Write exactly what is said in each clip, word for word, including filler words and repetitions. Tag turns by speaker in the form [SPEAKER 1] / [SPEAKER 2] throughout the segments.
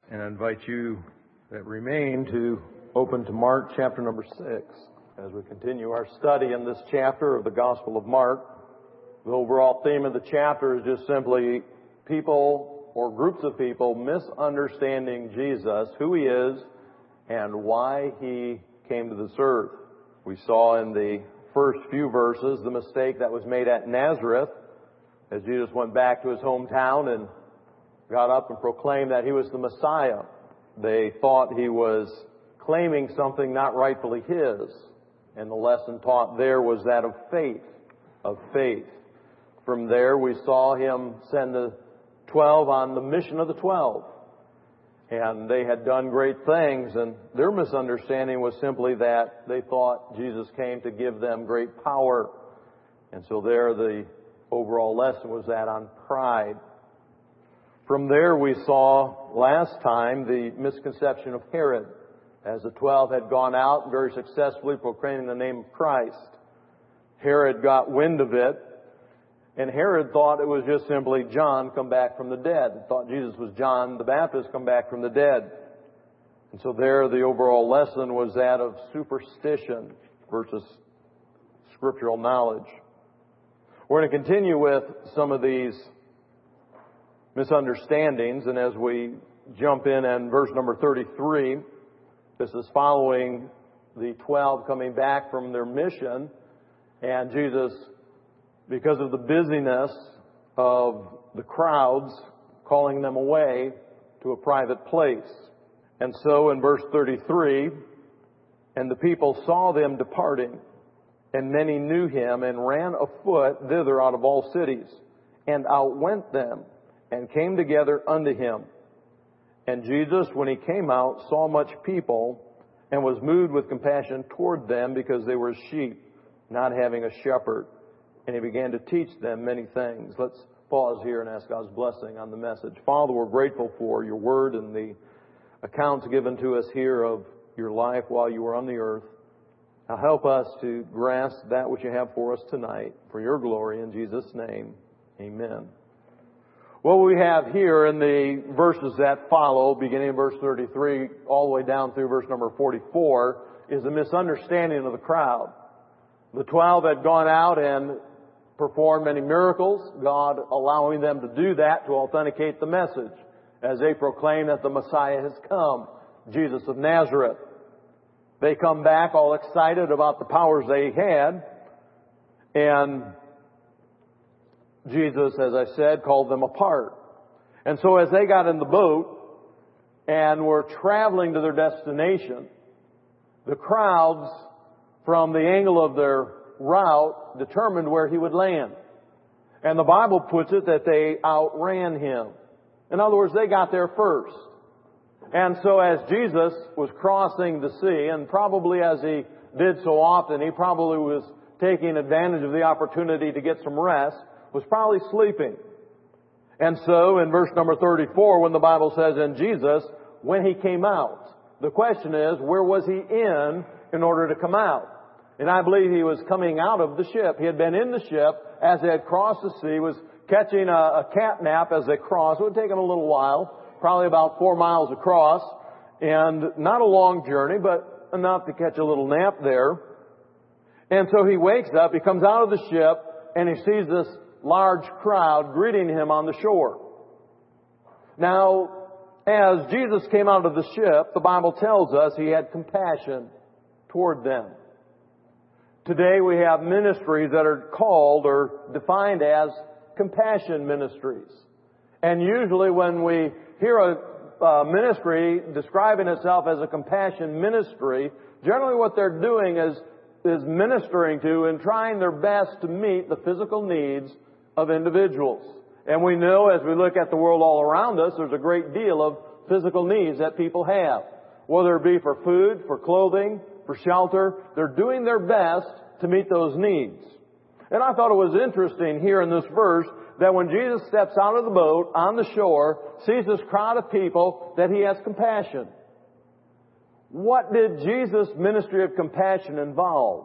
[SPEAKER 1] And I invite you that remain to open to Mark chapter number six as we continue our study in this chapter of the Gospel of Mark. The overall theme of the chapter is just simply people or groups of people misunderstanding Jesus, who He is, and why He came to this earth. We saw in the first few verses the mistake that was made at Nazareth as Jesus went back to His hometown and got up and proclaimed that He was the Messiah. They thought He was claiming something not rightfully His. And the lesson taught there was that of faith, of faith. From there we saw Him send the twelve on the mission of the twelve. And they had done great things, and their misunderstanding was simply that they thought Jesus came to give them great power. And so there the overall lesson was that on pride. From there we saw last time the misconception of Herod, as the twelve had gone out very successfully proclaiming the name of Christ. Herod got wind of it, and Herod thought it was just simply John come back from the dead. He thought Jesus was John the Baptist come back from the dead. And so there the overall lesson was that of superstition versus scriptural knowledge. We're going to continue with some of these misunderstandings, and as we jump in on verse number thirty-three, this is following the twelve coming back from their mission, and Jesus, because of the busyness of the crowds, calling them away to a private place. And so in verse thirty-three, and the people saw them departing, and many knew Him, and ran afoot thither out of all cities, and outwent them, and came together unto Him. And Jesus, when He came out, saw much people, and was moved with compassion toward them, because they were sheep, not having a shepherd. And He began to teach them many things. Let's pause here and ask God's blessing on the message. Father, we're grateful for Your Word and the accounts given to us here of Your life while You were on the earth. Now help us to grasp that which You have for us tonight, for Your glory, in Jesus' name. Amen. What we have here in the verses that follow, beginning in verse thirty-three, all the way down through verse number forty-four, is a misunderstanding of the crowd. The twelve had gone out and performed many miracles, God allowing them to do that to authenticate the message, as they proclaim that the Messiah has come, Jesus of Nazareth. They come back all excited about the powers they had, and Jesus, as I said, called them apart. And so as they got in the boat and were traveling to their destination, the crowds, from the angle of their route, determined where He would land. And the Bible puts it that they outran Him. In other words, they got there first. And so as Jesus was crossing the sea, and probably as He did so often, He probably was taking advantage of the opportunity to get some rest, was probably sleeping. And so in verse number thirty-four, when the Bible says, "And Jesus, when He came out," the question is, where was He in in order to come out? And I believe He was coming out of the ship. He had been in the ship as they had crossed the sea, was catching a, a cat nap as they crossed. It would take them a little while, probably about four miles across, and not a long journey, but enough to catch a little nap there. And so He wakes up, He comes out of the ship, and He sees this large crowd greeting Him on the shore. Now, as Jesus came out of the ship, the Bible tells us He had compassion toward them. Today we have ministries that are called or defined as compassion ministries. And usually when we hear a uh, ministry describing itself as a compassion ministry, generally what they're doing is, is ministering to and trying their best to meet the physical needs of individuals. And we know as we look at the world all around us, there's a great deal of physical needs that people have. Whether it be for food, for clothing, for shelter, they're doing their best to meet those needs. And I thought it was interesting here in this verse that when Jesus steps out of the boat on the shore, sees this crowd of people, that He has compassion. What did Jesus' ministry of compassion involve?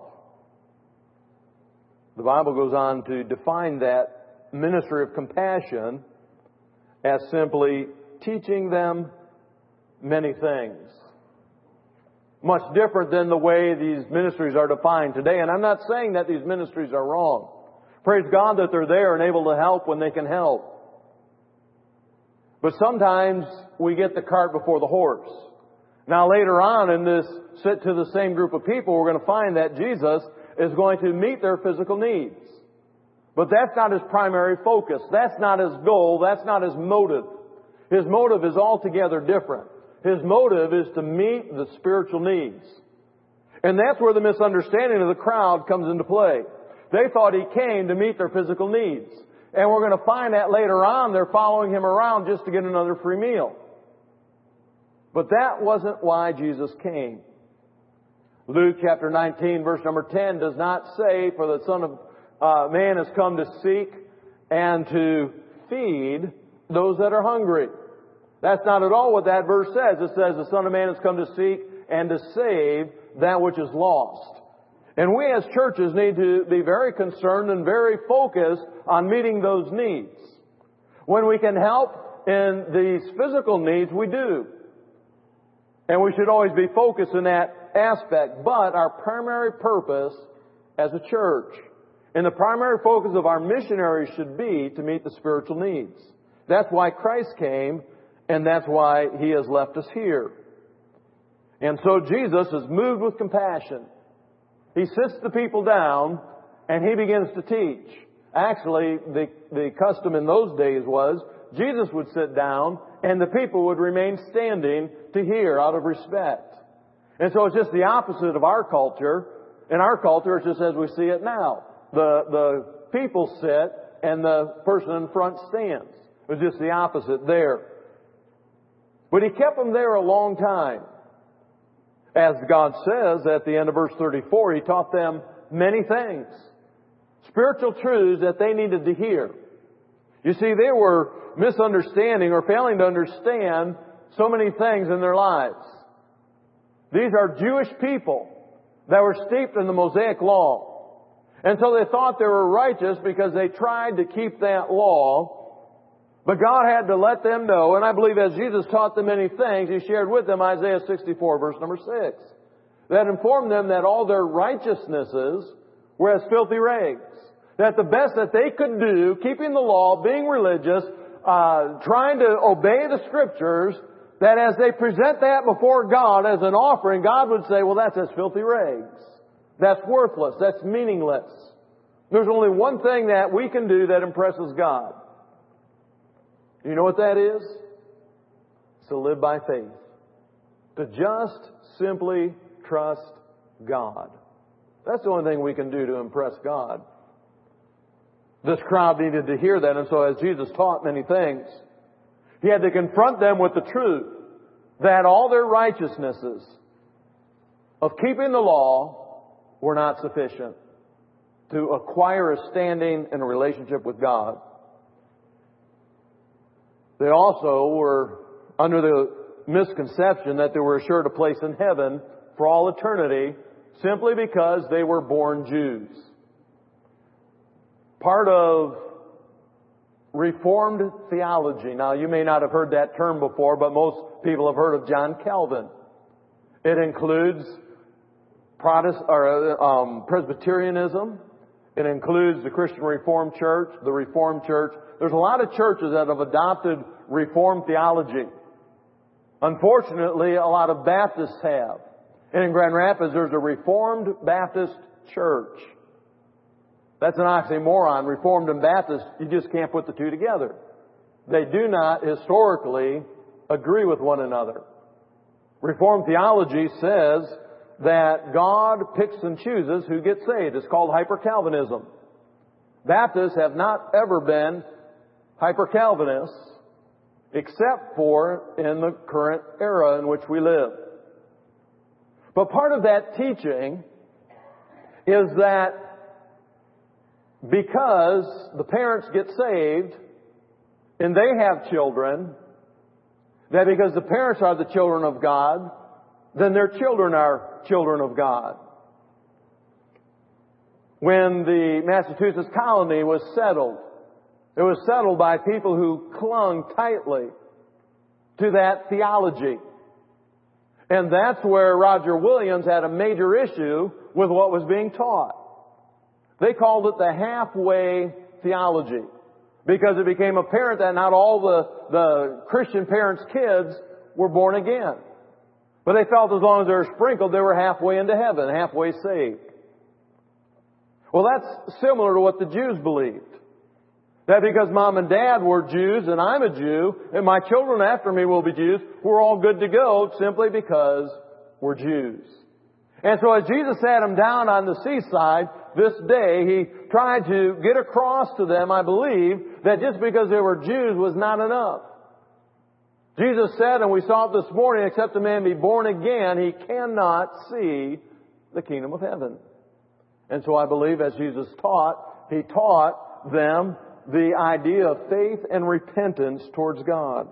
[SPEAKER 1] The Bible goes on to define that ministry of compassion as simply teaching them many things. Much different than the way these ministries are defined today. And I'm not saying that these ministries are wrong. Praise God that they're there and able to help when they can help. But sometimes we get the cart before the horse. Now later on in this sit to the same group of people, we're going to find that Jesus is going to meet their physical needs. But that's not his primary focus. That's not his goal. That's not his motive. His motive is altogether different. His motive is to meet the spiritual needs. And that's where the misunderstanding of the crowd comes into play. They thought he came to meet their physical needs. And we're going to find that later on they're following him around just to get another free meal. But that wasn't why Jesus came. Luke chapter nineteen verse number ten does not say, for the Son of uh, Man has come to seek and to feed those that are hungry. That's not at all what that verse says. It says the Son of Man has come to seek and to save that which is lost. And we as churches need to be very concerned and very focused on meeting those needs. When we can help in these physical needs, we do. And we should always be focused in that aspect. But our primary purpose as a church and the primary focus of our missionaries should be to meet the spiritual needs. That's why Christ came, and that's why He has left us here. And so Jesus is moved with compassion. He sits the people down and He begins to teach. Actually, the, the custom in those days was Jesus would sit down and the people would remain standing to hear out of respect. And so it's just the opposite of our culture. In our culture, it's just as we see it now. The, the people sit and the person in front stands. It was just the opposite there. But He kept them there a long time. As God says at the end of verse thirty-four, He taught them many things. Spiritual truths that they needed to hear. You see, they were misunderstanding or failing to understand so many things in their lives. These are Jewish people that were steeped in the Mosaic law. And so they thought they were righteous because they tried to keep that law. But God had to let them know, and I believe as Jesus taught them many things, He shared with them Isaiah sixty-four, verse number six, that informed them that all their righteousnesses were as filthy rags. That the best that they could do, keeping the law, being religious, uh, trying to obey the Scriptures, that as they present that before God as an offering, God would say, well, that's as filthy rags. That's worthless. That's meaningless. There's only one thing that we can do that impresses God. You know what that is? It's to live by faith. To just simply trust God. That's the only thing we can do to impress God. This crowd needed to hear that, and so as Jesus taught many things, He had to confront them with the truth that all their righteousnesses of keeping the law were not sufficient to acquire a standing in a relationship with God. They also were under the misconception that they were assured a place in heaven for all eternity simply because they were born Jews. Part of Reformed theology. Now, you may not have heard that term before, but most people have heard of John Calvin. It includes Protestant, or, um, Presbyterianism. It includes the Christian Reformed Church, the Reformed Church. There's a lot of churches that have adopted Reformed theology. Unfortunately, a lot of Baptists have. And in Grand Rapids, there's a Reformed Baptist Church. That's an oxymoron. Reformed and Baptist, you just can't put the two together. They do not historically agree with one another. Reformed theology says that God picks and chooses who gets saved. It's called hyper-Calvinism. Baptists have not ever been hyper-Calvinists except for in the current era in which we live. But part of that teaching is that because the parents get saved and they have children, that because the parents are the children of God, then their children are children of God. When the Massachusetts colony was settled, it was settled by people who clung tightly to that theology. And that's where Roger Williams had a major issue with what was being taught. They called it the halfway theology, because it became apparent that not all the, the Christian parents' kids were born again. But they felt as long as they were sprinkled, they were halfway into heaven, halfway saved. Well, that's similar to what the Jews believed. That because mom and dad were Jews and I'm a Jew, and my children after me will be Jews, we're all good to go simply because we're Jews. And so as Jesus sat them down on the seaside this day, He tried to get across to them, I believe, that just because they were Jews was not enough. Jesus said, and we saw it this morning, except a man be born again, he cannot see the kingdom of heaven. And so I believe as Jesus taught, He taught them the idea of faith and repentance towards God.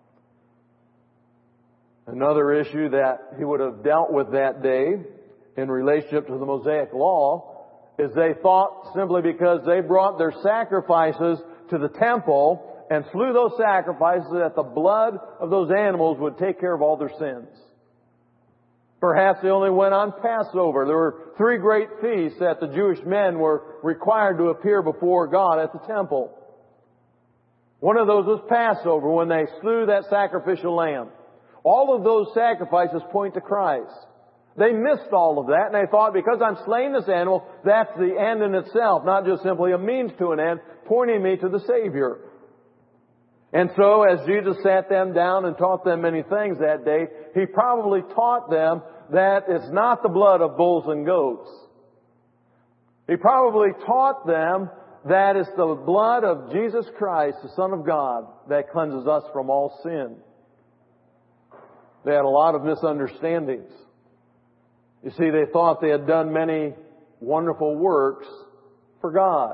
[SPEAKER 1] Another issue that He would have dealt with that day in relationship to the Mosaic Law is they thought simply because they brought their sacrifices to the temple and slew those sacrifices that the blood of those animals would take care of all their sins. Perhaps they only went on Passover. There were three great feasts that the Jewish men were required to appear before God at the temple. One of those was Passover, when they slew that sacrificial lamb. All of those sacrifices point to Christ. They missed all of that, and they thought, because I'm slaying this animal, that's the end in itself, not just simply a means to an end, pointing me to the Savior. And so, as Jesus sat them down and taught them many things that day, He probably taught them that it's not the blood of bulls and goats. He probably taught them that it's the blood of Jesus Christ, the Son of God, that cleanses us from all sin. They had a lot of misunderstandings. You see, they thought they had done many wonderful works for God.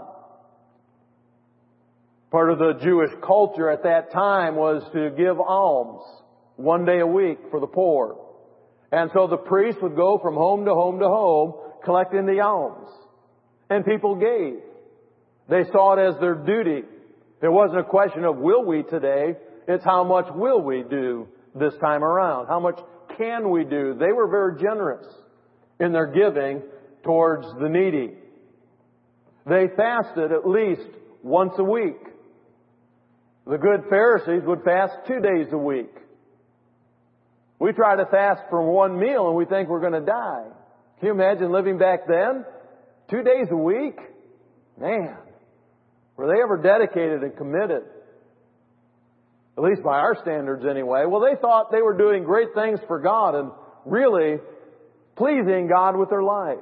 [SPEAKER 1] Part of the Jewish culture at that time was to give alms one day a week for the poor. And so the priest would go from home to home to home collecting the alms. And people gave. They saw it as their duty. It wasn't a question of will we today. It's how much will we do this time around? How much can we do? They were very generous in their giving towards the needy. They fasted at least once a week. The good Pharisees would fast two days a week. We try to fast for one meal and we think we're going to die. Can you imagine living back then? Two days a week? Man, were they ever dedicated and committed? At least by our standards anyway. Well, they thought they were doing great things for God and really pleasing God with their life.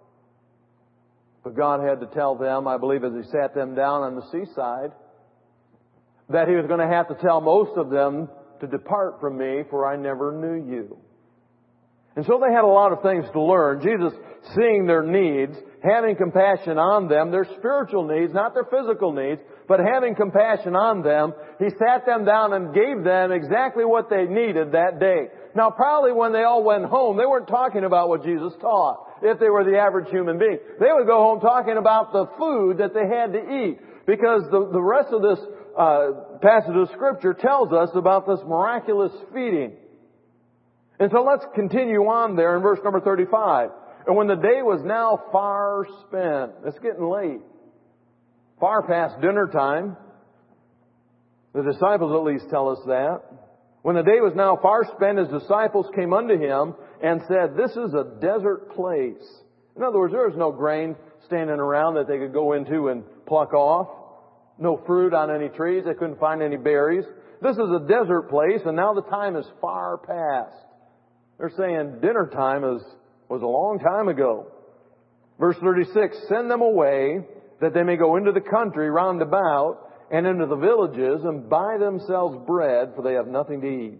[SPEAKER 1] But God had to tell them, I believe as He sat them down on the seaside, that He was going to have to tell most of them to depart from me, for I never knew you. And so they had a lot of things to learn. Jesus, seeing their needs, having compassion on them, their spiritual needs, not their physical needs, but having compassion on them, He sat them down and gave them exactly what they needed that day. Now, probably when they all went home, they weren't talking about what Jesus taught, if they were the average human being. They would go home talking about the food that they had to eat, because the, the rest of this uh, passage of Scripture tells us about this miraculous feeding. And so let's continue on there in verse number thirty-five. And when the day was now far spent, it's getting late, far past dinner time. The disciples at least tell us that. When the day was now far spent, His disciples came unto Him and said, this is a desert place. In other words, there was no grain standing around that they could go into and pluck off. No fruit on any trees. They couldn't find any berries. This is a desert place, and now the time is far past. They're saying dinner time is, was a long time ago. Verse thirty-six, send them away that they may go into the country round about and into the villages and buy themselves bread, for they have nothing to eat.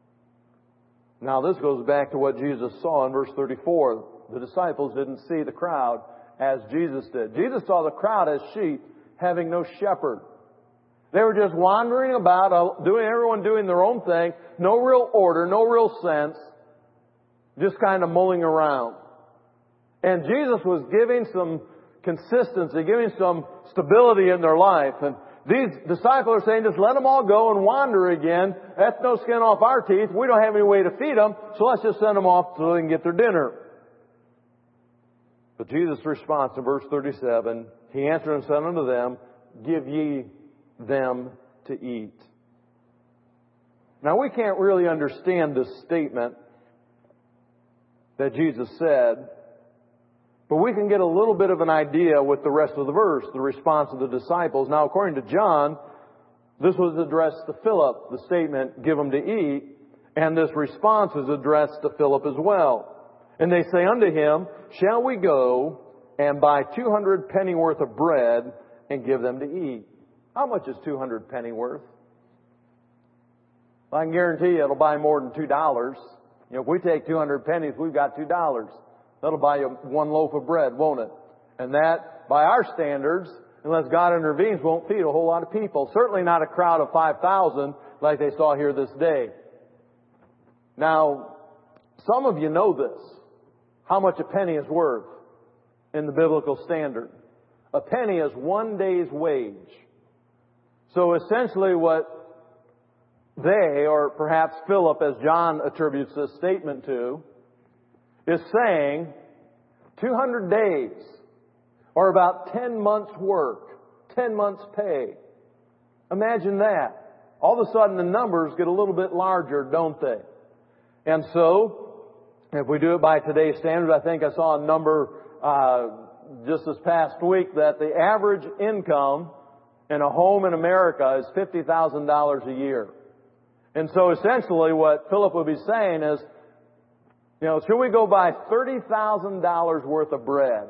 [SPEAKER 1] Now this goes back to what Jesus saw in verse thirty-four. The disciples didn't see the crowd as Jesus did. Jesus saw the crowd as sheep having no shepherd. They were just wandering about, doing everyone doing their own thing, no real order, no real sense, just kind of mulling around. And Jesus was giving some consistency, giving some stability in their life. And These disciples are saying, just let them all go and wander again. That's no skin off our teeth. We don't have any way to feed them, so let's just send them off so they can get their dinner. But Jesus' response in verse thirty-seven, He answered and said unto them, give ye them to eat. Now we can't really understand this statement that Jesus said, but we can get a little bit of an idea with the rest of the verse, the response of the disciples. Now, according to John, this was addressed to Philip, the statement, give them to eat, and this response is addressed to Philip as well. And they say unto him, shall we go and buy two hundred pennyworth of bread and give them to eat? How much is two hundred pennyworth? I can guarantee you it'll buy more than two dollars. You know, if we take two hundred pennies, we've got two dollars. That'll buy you one loaf of bread, won't it? And that, by our standards, unless God intervenes, won't feed a whole lot of people. Certainly not a crowd of five thousand like they saw here this day. Now, some of you know this, how much a penny is worth in the biblical standard. A penny is one day's wage. So essentially what they, or perhaps Philip, as John attributes this statement to, is saying two hundred days, or about ten months' work, ten months' pay. Imagine that. All of a sudden the numbers get a little bit larger, don't they? And so, if we do it by today's standards, I think I saw a number uh, just this past week that the average income in a home in America is fifty thousand dollars a year. And so essentially what Philip would be saying is, you know, should we go buy thirty thousand dollars worth of bread?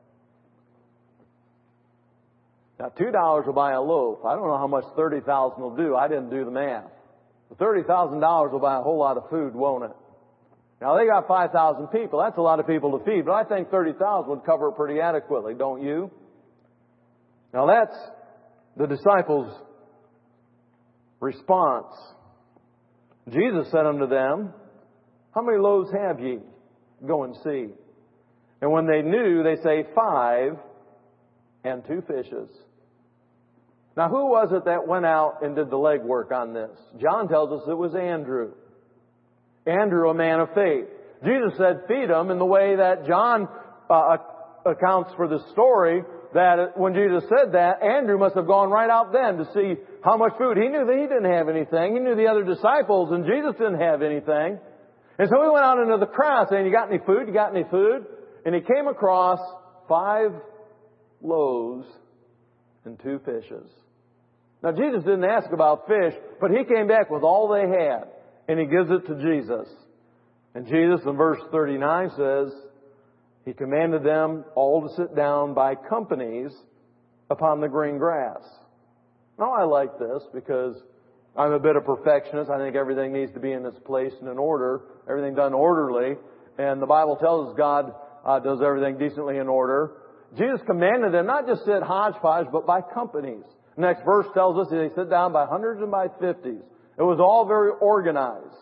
[SPEAKER 1] Now, two dollars will buy a loaf. I don't know how much thirty thousand dollars will do. I didn't do the math. But thirty thousand dollars will buy a whole lot of food, won't it? Now, they got five thousand people. That's a lot of people to feed. But I think thirty thousand would cover it pretty adequately, don't you? Now, that's the disciples' response. Jesus said unto them, how many loaves have ye? Go and see. And when they knew, they say, five and two fishes. Now, who was it that went out and did the legwork on this? John tells us it was Andrew. Andrew, a man of faith. Jesus said, feed them in the way that John uh, accounts for the story, that when Jesus said that, Andrew must have gone right out then to see how much food. He knew that he didn't have anything. He knew the other disciples and Jesus didn't have anything. And so he went out into the crowd saying, you got any food? You got any food? And he came across five loaves and two fishes. Now, Jesus didn't ask about fish, but he came back with all they had. And he gives it to Jesus. And Jesus, in verse thirty-nine, says, He commanded them all to sit down by companies upon the green grass. Now, I like this because I'm a bit of perfectionist. I think everything needs to be in its place and in order. Everything done orderly. And the Bible tells us God uh, does everything decently in order. Jesus commanded them not just sit hodgepodge, but by companies. The next verse tells us that they sit down by hundreds and by fifties. It was all very organized.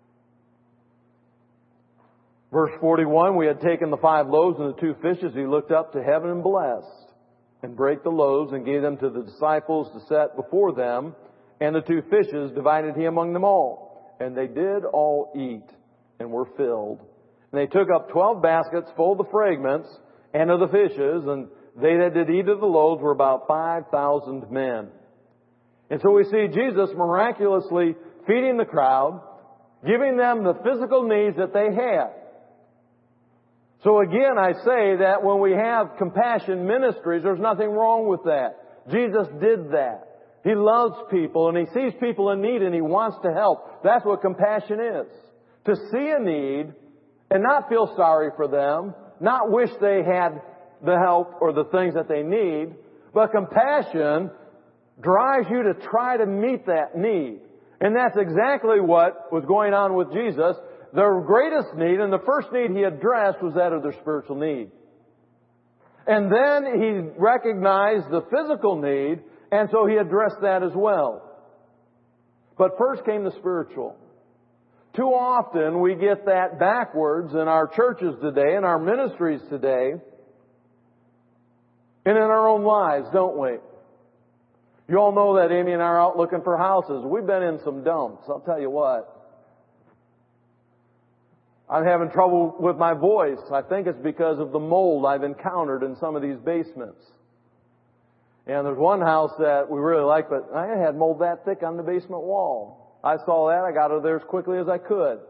[SPEAKER 1] Verse forty-one, we had taken the five loaves and the two fishes. He looked up to heaven and blessed, and brake the loaves and gave them to the disciples to set before them. And the two fishes divided he among them all. And they did all eat and were filled. And they took up twelve baskets full of the fragments and of the fishes. And they that did eat of the loaves were about five thousand men. And so we see Jesus miraculously feeding the crowd, giving them the physical needs that they had. So again, I say that when we have compassion ministries, there's nothing wrong with that. Jesus did that. He loves people and He sees people in need and He wants to help. That's what compassion is. To see a need and not feel sorry for them, not wish they had the help or the things that they need, but compassion drives you to try to meet that need. And that's exactly what was going on with Jesus. Their greatest need, and the first need He addressed, was that of their spiritual need. And then He recognized the physical need, and so He addressed that as well. But first came the spiritual. Too often we get that backwards in our churches today, in our ministries today, and in our own lives, don't we? You all know that Amy and I are out looking for houses. We've been in some dumps. I'll tell you what. I'm having trouble with my voice. I think it's because of the mold I've encountered in some of these basements. And there's one house that we really like, but I had mold that thick on the basement wall. I saw that. I got out of there as quickly as I could.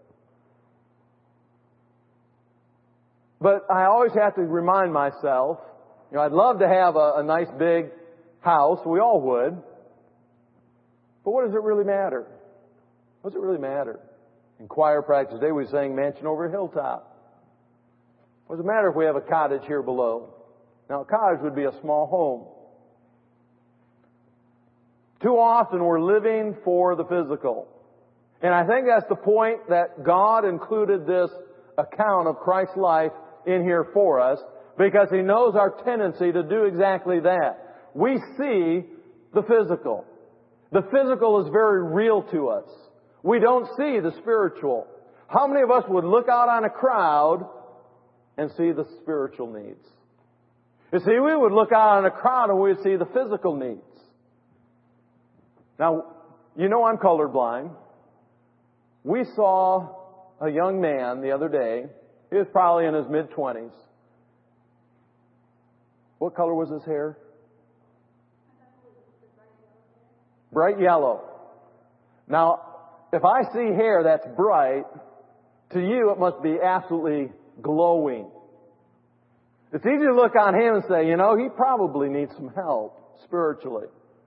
[SPEAKER 1] But I always have to remind myself, you know, I'd love to have a, a nice big house. We all would. But what does it really matter? What does it really matter? In choir practice today, we sang Mansion Over a Hilltop. What does it matter if we have a cottage here below? Now, a cottage would be a small home. Too often, we're living for the physical. And I think that's the point that God included this account of Christ's life in here for us, because He knows our tendency to do exactly that. We see the physical. The physical is very real to us. We don't see the spiritual. How many of us would look out on a crowd and see the spiritual needs? You see, we would look out on a crowd and we would see the physical needs. Now, you know I'm colorblind. We saw a young man the other day. He was probably in his mid-twenties. What color was his hair? Bright yellow. Now, if I see hair that's bright, to you it must be absolutely glowing. It's easy to look on him and say, you know, he probably needs some help spiritually.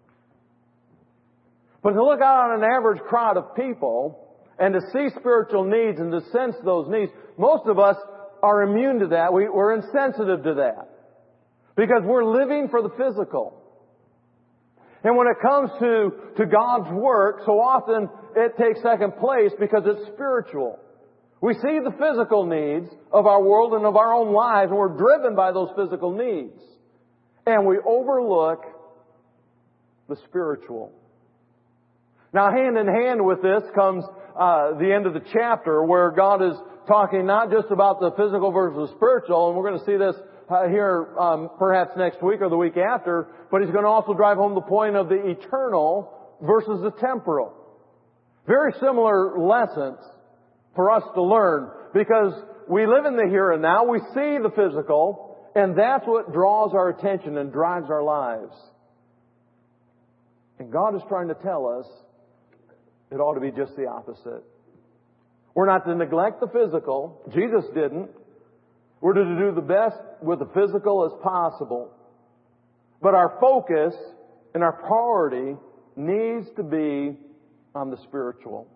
[SPEAKER 1] But to look out on an average crowd of people and to see spiritual needs and to sense those needs, most of us are immune to that. We, we're insensitive to that. Because we're living for the physical. And when it comes to, to God's work, so often it takes second place because it's spiritual. We see the physical needs of our world and of our own lives, and we're driven by those physical needs. And we overlook the spiritual. Now, hand in hand with this comes uh, the end of the chapter, where God is talking not just about the physical versus spiritual, and we're going to see this Uh, here um, perhaps next week or the week after, but He's going to also drive home the point of the eternal versus the temporal. Very similar lessons for us to learn, because we live in the here and now, we see the physical, and that's what draws our attention and drives our lives. And God is trying to tell us it ought to be just the opposite. We're not to neglect the physical. Jesus didn't. We're to do the best with the physical as possible. But our focus and our priority needs to be on the spiritual.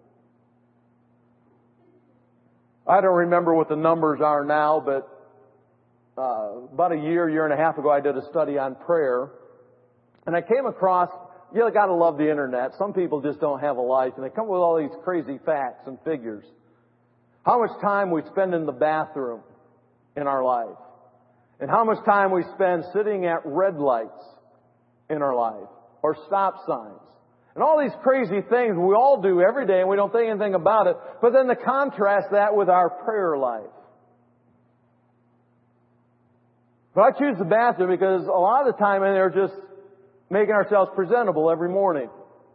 [SPEAKER 1] I don't remember what the numbers are now, but uh, about a year, year and a half ago, I did a study on prayer. And I came across, you got to love the internet. Some people just don't have a life, and they come with all these crazy facts and figures. How much time we spend in the bathroom in our life. And how much time we spend sitting at red lights in our life. Or stop signs. And all these crazy things we all do every day and we don't think anything about it. But then to contrast that with our prayer life. But I choose the bathroom because a lot of the time in there just making ourselves presentable every morning.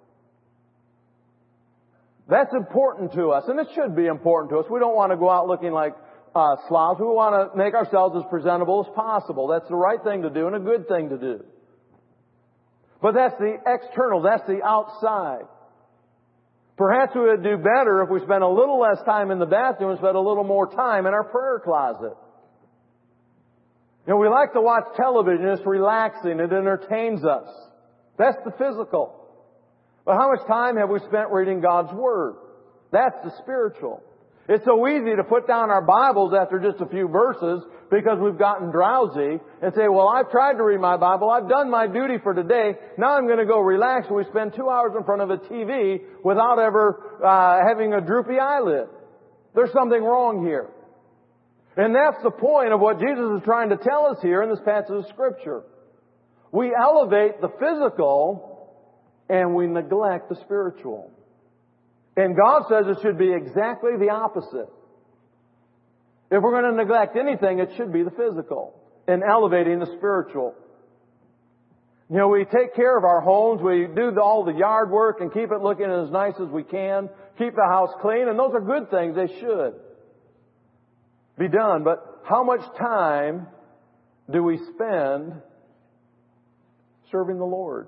[SPEAKER 1] That's important to us, and it should be important to us. We don't want to go out looking like uh, slobs. We want to make ourselves as presentable as possible. That's the right thing to do and a good thing to do. But that's the external, that's the outside. Perhaps we would do better if we spent a little less time in the bathroom and spent a little more time in our prayer closet. You know, we like to watch television. It's relaxing. It entertains us. That's the physical. But how much time have we spent reading God's Word? That's the spiritual. It's so easy to put down our Bibles after just a few verses because we've gotten drowsy and say, well, I've tried to read my Bible. I've done my duty for today. Now I'm going to go relax. And we spend two hours in front of a T V without ever uh, having a droopy eyelid. There's something wrong here. And that's the point of what Jesus is trying to tell us here in this passage of Scripture. We elevate the physical and we neglect the spiritual. And God says it should be exactly the opposite. If we're going to neglect anything, it should be the physical and elevating the spiritual. You know, we take care of our homes, we do all the yard work and keep it looking as nice as we can, keep the house clean, and those are good things. They should be done. But how much time do we spend serving the Lord?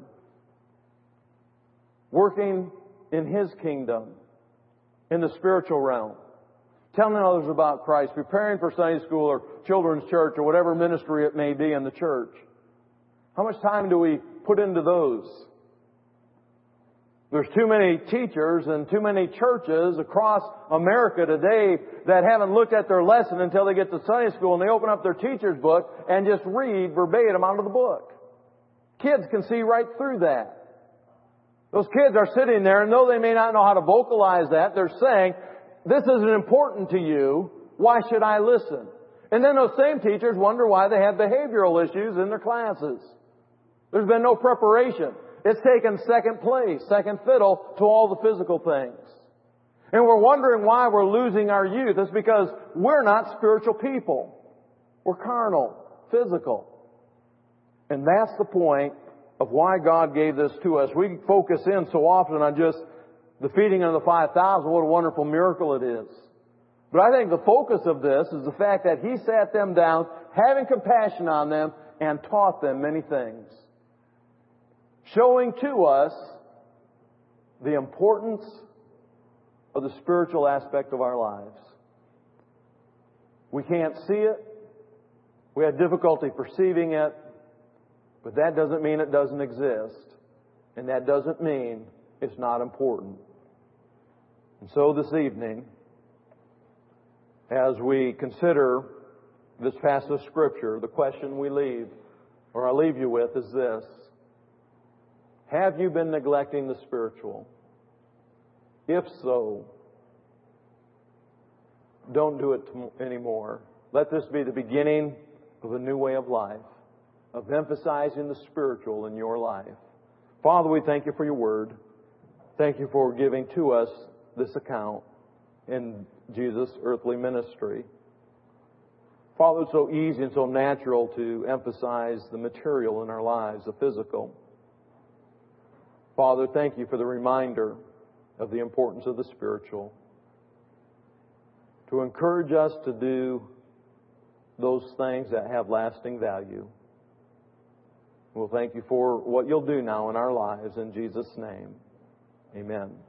[SPEAKER 1] Working in His kingdom, in the spiritual realm. Telling others about Christ, preparing for Sunday school or children's church or whatever ministry it may be in the church. How much time do we put into those? There's too many teachers and too many churches across America today that haven't looked at their lesson until they get to Sunday school and they open up their teacher's book and just read verbatim out of the book. Kids can see right through that. Those kids are sitting there, and though they may not know how to vocalize that, they're saying, this isn't important to you. Why should I listen? And then those same teachers wonder why they have behavioral issues in their classes. There's been no preparation. It's taken second place, second fiddle to all the physical things. And we're wondering why we're losing our youth. It's because we're not spiritual people. We're carnal, physical. And that's the point of why God gave this to us. We focus in so often on just the feeding of the five thousand. What a wonderful miracle it is. But I think the focus of this is the fact that He sat them down, having compassion on them, and taught them many things. Showing to us the importance of the spiritual aspect of our lives. We can't see it. We have difficulty perceiving it. But that doesn't mean it doesn't exist. And that doesn't mean it's not important. And so this evening, as we consider this passage of Scripture, the question we leave, or I leave you with, is this. Have you been neglecting the spiritual? If so, don't do it anymore. Let this be the beginning of a new way of life, of emphasizing the spiritual in your life. Father, we thank You for Your Word. Thank You for giving to us this account in Jesus' earthly ministry. Father, it's so easy and so natural to emphasize the material in our lives, the physical. Father, thank You for the reminder of the importance of the spiritual, to encourage us to do those things that have lasting value. We'll thank You for what You'll do now in our lives. In Jesus' name, amen.